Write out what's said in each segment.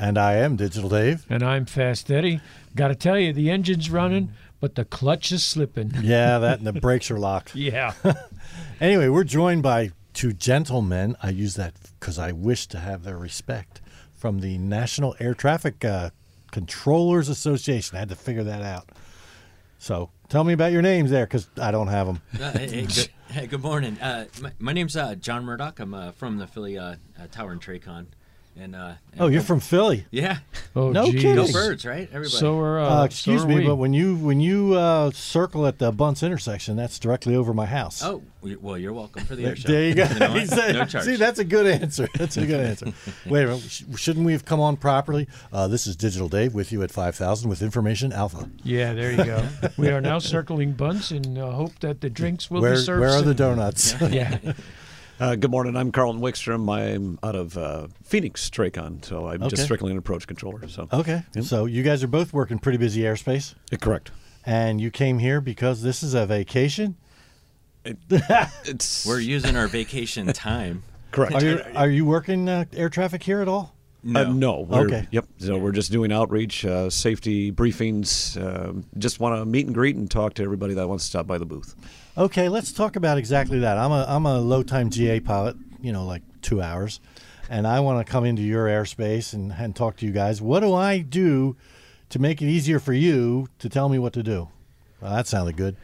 And I am Digital Dave. And I'm Fast Eddie. Got to tell you, the engine's running, but the clutch is slipping. Yeah, that and the brakes are locked. Yeah. Anyway, we're joined by two gentlemen. I use that because I wish to have their respect, from the National Air Traffic Controllers Association. I had to figure that out. So tell me about your names there, because I don't have them. Good morning. My name's John Murdoch. I'm from the Philly Tower and Tracon. And you're from Philly? Yeah. Oh, no geez. kidding. Go Birds, right? Everybody. So are excuse me, but when you circle at the Bunce intersection, that's directly over my house. Oh, well, you're welcome for the air show. There you go. You know what? He said, No charge. see, that's a good answer. That's a good answer. Wait a minute. Shouldn't we have come on properly? This is Digital Dave with you at 5,000 with Information Alpha. Yeah, there you go. We are now circling Bunce and hope that the drinks will be served Where are soon. the donuts? Yeah. Good morning. I'm Carlton Wickstrom. I'm out of Phoenix, Tracon, so I'm just strictly an approach controller. So Okay. Yep. So you guys are both working pretty busy airspace. Correct. And you came here because this is a vacation? It's We're using our vacation time. correct. Are you working air traffic here at all? No. Okay. Yep. So we're just doing outreach, safety briefings. Just want to meet and greet and talk to everybody that wants to stop by the booth. Okay, let's talk about exactly that. I'm a low-time GA pilot, like 2 hours, and I want to come into your airspace and talk to you guys. What do I do to make it easier for you to tell me what to do? Well, that sounded good.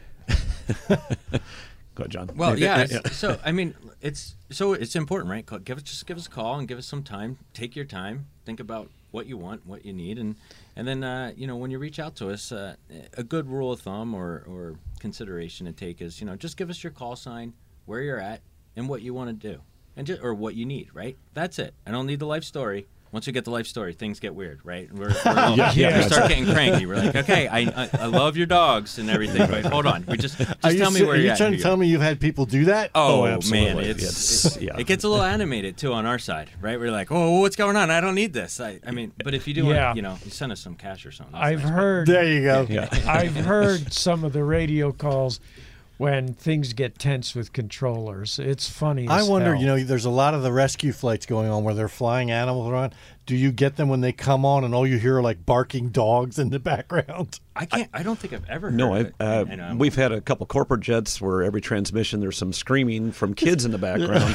Go ahead, John. Well, yeah. So I mean, it's important, right? Just give us a call and give us some time. Take your time. Think about what you want, what you need, and then when you reach out to us, a good rule of thumb or consideration to take is just give us your call sign, where you're at, and what you want to do, and or what you need. Right? That's it. I don't need the life story. Once we get the life story, things get weird, right? We start getting cranky. We're like, okay, I love your dogs and everything, but hold on. Just tell me where you're at. Are you trying to tell me you've had people do that? Oh, absolutely. Man, it gets a little animated too on our side, right? We're like, oh, what's going on? I don't need this. I mean, but if you do, you send us some cash or something. I've heard. There you go. Yeah. I've heard some of the radio calls when things get tense with controllers. It's funny as I wonder, hell. there's a lot of the rescue flights going on where they're flying animals around. Do you get them when they come on and all you hear are like barking dogs in the background? I don't think I've ever heard No, it. we've had a couple corporate jets where every transmission there's some screaming from kids in the background.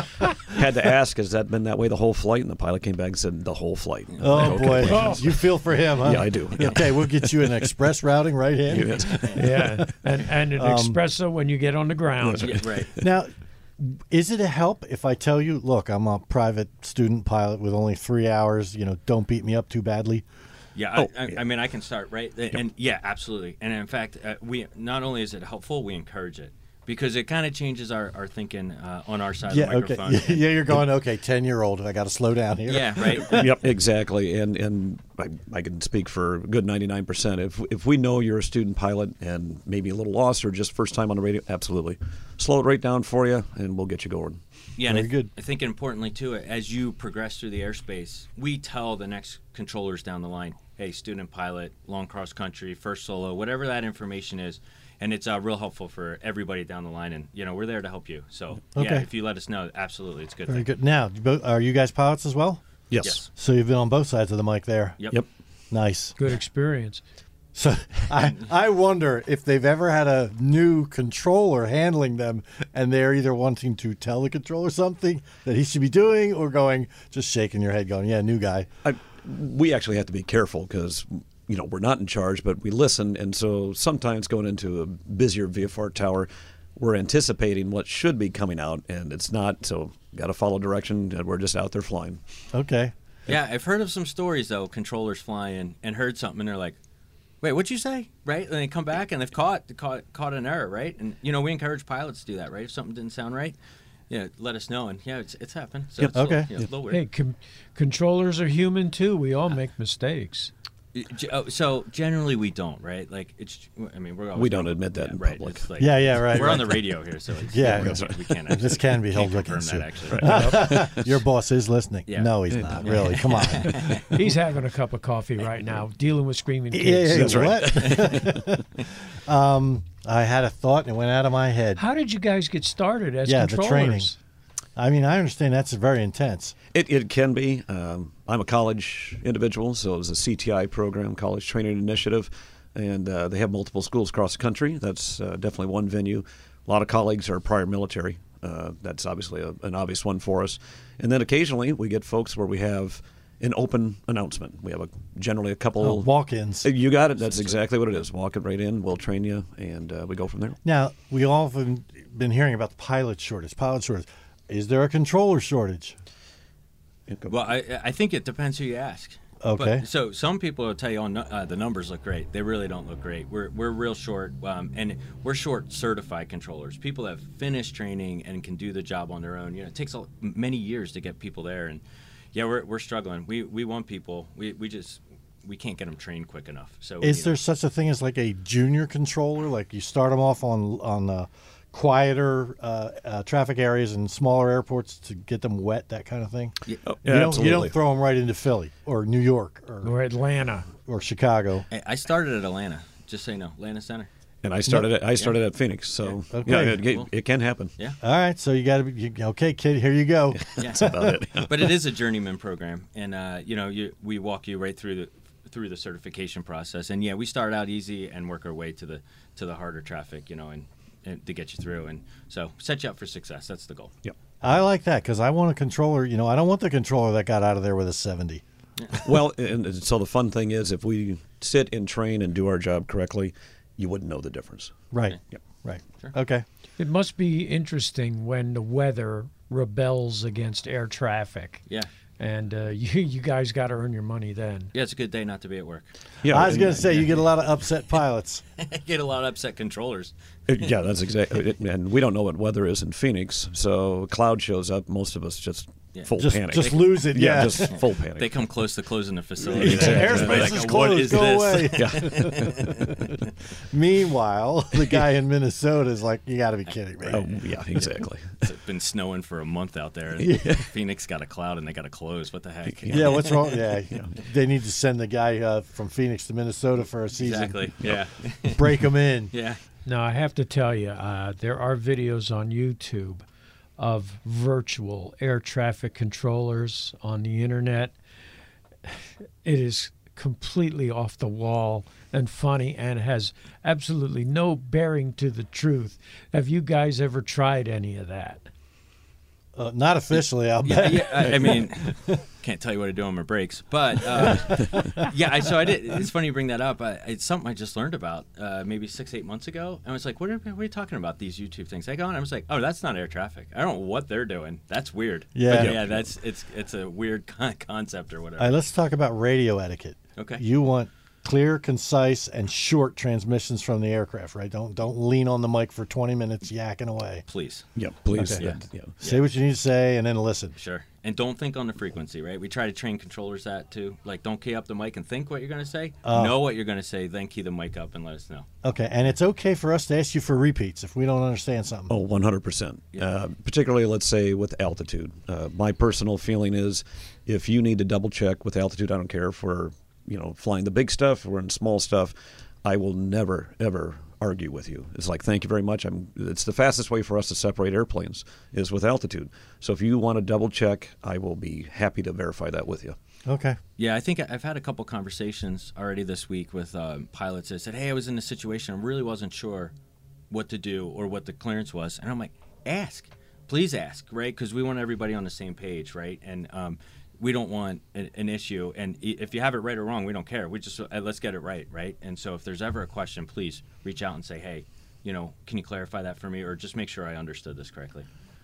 Had to ask, has that been that way the whole flight? And the pilot came back and said, the whole flight. Oh, boy. You feel for him, huh? Yeah, I do. Yeah. Okay, we'll get you an express routing right in. Yeah, and an espresso when you get on the ground. Yeah, right. Now, is it a help if I tell you, look, I'm a private student pilot with only 3 hours, don't beat me up too badly? Yeah, I mean, I can start, right? And yeah, absolutely. And in fact, we not only is it helpful, we encourage it. Because it kind of changes our thinking on our side of the microphone. Okay. Yeah, you're going, 10-year-old, I got to slow down here. Yeah, right. Yep, exactly. And I can speak for a good 99%. If we know you're a student pilot and maybe a little lost or just first time on the radio, absolutely. Slow it right down for you, and we'll get you going. Yeah, very good. I think importantly, too, as you progress through the airspace, we tell the next controllers down the line, hey, student pilot, long cross country, first solo, whatever that information is. And it's real helpful for everybody down the line. And, we're there to help you. So, yeah, if you let us know, absolutely, it's a good. Very good. Now, are you guys pilots as well? Yes. So you've been on both sides of the mic there. Yep. Nice. Good experience. So I wonder if they've ever had a new controller handling them and they're either wanting to tell the controller something that he should be doing or just shaking your head going, yeah, new guy. We actually have to be careful because we're not in charge, but we listen. And so sometimes going into a busier VFR tower, we're anticipating what should be coming out, and it's not. So got to follow direction, and we're just out there flying. Okay. Yeah, I've heard of some stories, though, controllers flying and heard something, and they're like, wait, what'd you say? Right? And they come back, and they've caught an error, right? And, we encourage pilots to do that, right? If something didn't sound right, let us know. And, it's happened. So Yep. it's Okay. a little weird. Hey, controllers are human, too. We all make mistakes. So generally we don't, right? Like we're always we don't admit that in right. public. It's like, Yeah, right. We're on the radio here, so it's, Yeah. we can't. Actually, This can be held can't against confirm you. that actually. Your boss is listening. Yeah. No, he's not. Really. Come on. He's having a cup of coffee right now, dealing with screaming Yeah, kids. That's right. I had a thought and it went out of my head. How did you guys get started as the controllers? training. I mean, I understand that's very intense. It can be. I'm a college individual, so it was a CTI program, College Training Initiative, and they have multiple schools across the country. That's definitely one venue. A lot of colleagues are prior military. That's obviously an obvious one for us. And then occasionally we get folks where we have an open announcement. We have generally a couple walk-ins. You got it. That's exactly what it is. Walk it right in. We'll train you, and we go from there. Now, we all have been hearing about the pilot shortage. Is there a controller shortage? Well, I think it depends who you ask. Okay. But, so some people will tell you, the numbers look great. They really don't look great. We're real short, and we're short certified controllers. People that have finished training and can do the job on their own. You know, it takes many years to get people there, and yeah, we're struggling. We want people. We can't get them trained quick enough. So is there such a thing as like a junior controller? Like you start them off on quieter traffic areas and smaller airports to get them wet, that kind of thing? Yeah. You don't throw them right into Philly or New York or Atlanta or Chicago. I started at Atlanta. Just so you know, Atlanta Center. And I started at Phoenix, so it can happen. Yeah. All right, so you got to be okay, kid. Here you go. Yeah, that's about it. But it is a journeyman program, and we walk you right through the certification process. And yeah, we start out easy and work our way to the harder traffic, and to get you through, and so set you up for success. That's the goal. Yep. I like that because I want a controller. I don't want the controller that got out of there with a 70. Yeah. Well, and so the fun thing is, if we sit and train and do our job correctly, you wouldn't know the difference. Right. Okay. Yep. Right. Sure. Okay. It must be interesting when the weather rebels against air traffic. Yeah. And you guys got to earn your money then. Yeah, it's a good day not to be at work. Yeah, I was going to say, you get a lot of upset pilots. Get a lot of upset controllers. Yeah, that's exactly it. And we don't know what weather is in Phoenix, so a cloud shows up, most of us just full panic. Just lose it, yeah. Just full panic. They come close to closing the facility. Airspace Like, is what closed. is Go this? away. Meanwhile, the guy in Minnesota is like, you got to be kidding me. Oh, yeah, exactly. It's been snowing for a month out there. And Phoenix got a cloud and they got to close. What the heck? Yeah, what's wrong? Yeah, they need to send the guy from Phoenix to Minnesota for a season. Exactly. Yeah. Break him in. Yeah. Now, I have to tell you, there are videos on YouTube of virtual air traffic controllers on the internet. It is completely off the wall and funny and has absolutely no bearing to the truth. Have you guys ever tried any of that? Not officially, I'll bet. Yeah, I mean, can't tell you what to do on my breaks, but So I did. It's funny you bring that up. It's something I just learned about maybe 6-8 months ago. And I was like, what are you talking about, these YouTube things? I go and I was like, oh, that's not air traffic. I don't know what they're doing. That's weird. Yeah. But yeah, it's a weird concept or whatever. All right, let's talk about radio etiquette. Okay. You want clear, concise, and short transmissions from the aircraft, right? Don't lean on the mic for 20 minutes yakking away. Please. Yeah, please. Okay. Yeah. Say what you need to say and then listen. Sure. And don't think on the frequency, right? We try to train controllers that too. Like, don't key up the mic and think what you're going to say. Know what you're going to say, then key the mic up and let us know. Okay, and it's okay for us to ask you for repeats if we don't understand something. Oh, 100%. Particularly, let's say, with altitude. My personal feeling is if you need to double check with altitude, I don't care if we're flying the big stuff or in small stuff, I will never, ever argue with you. It's like, thank you very much. It's the fastest way for us to separate airplanes is with altitude. So if you want to double check, I will be happy to verify that with you. Okay. Yeah, I think I've had a couple conversations already this week with pilots that said, hey, I was in a situation, I really wasn't sure what to do or what the clearance was. And I'm like, ask. Please ask, right? Because we want everybody on the same page, right? And we don't want an issue. And if you have it right or wrong, we don't care. We just let's get it right, right? And so if there's ever a question, please reach out and say, hey, can you clarify that for me, or just make sure I understood this correctly.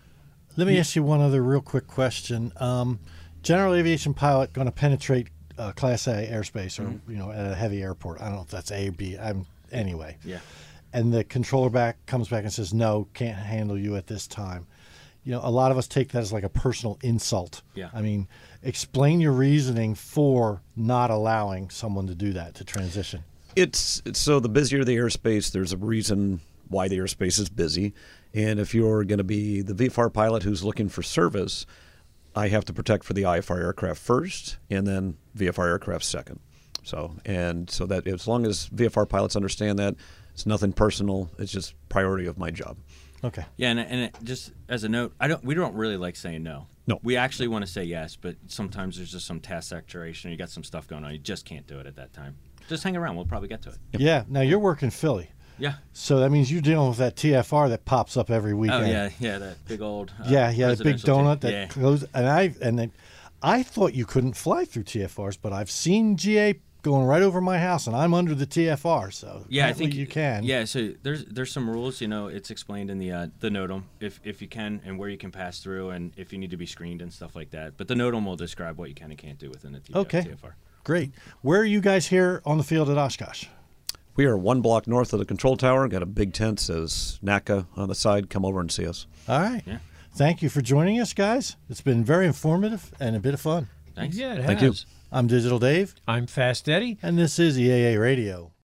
Let me ask you one other real quick question. General aviation pilot going to penetrate Class A airspace or at a heavy airport. I don't know if that's A or B. Anyway. Yeah. And the controller comes back and says, no, can't handle you at this time. A lot of us take that as like a personal insult. Yeah. I mean, explain your reasoning for not allowing someone to do that, to transition. It's so the busier the airspace, there's a reason why the airspace is busy. And if you're going to be the VFR pilot who's looking for service, I have to protect for the IFR aircraft first and then VFR aircraft second. So that as long as VFR pilots understand that, it's nothing personal. It's just priority of my job. Okay. Yeah, and it, just as a note, we don't really like saying no. No. We actually want to say yes, but sometimes there's just some task saturation, or you got some stuff going on. You just can't do it at that time. Just hang around. We'll probably get to it. Yeah. Now you're working Philly, Yeah. so that means you're dealing with that TFR that pops up every Oh, weekend. yeah, that big old. Yeah, that big residential donut that yeah. goes, and I thought you couldn't fly through TFRs, but I've seen GA going right over my house, and I'm under the TFR, so Yeah, I apparently think you can. Yeah, so there's some rules. You know, it's explained in the NOTAM if you can and where you can pass through, and if you need to be screened and stuff like that. But the NOTAM will describe what you can and can't do within the Okay. TFR. Great. Where are you guys here on the field at Oshkosh? We are 1 block north of the control tower. Got a big tent, says NACA on the side. Come over and see us. All right. Yeah. Thank you for joining us, guys. It's been very informative and a bit of fun. Thanks. Yeah, it Thank you. has. I'm Digital Dave, I'm Fast Eddie. and this is EAA Radio.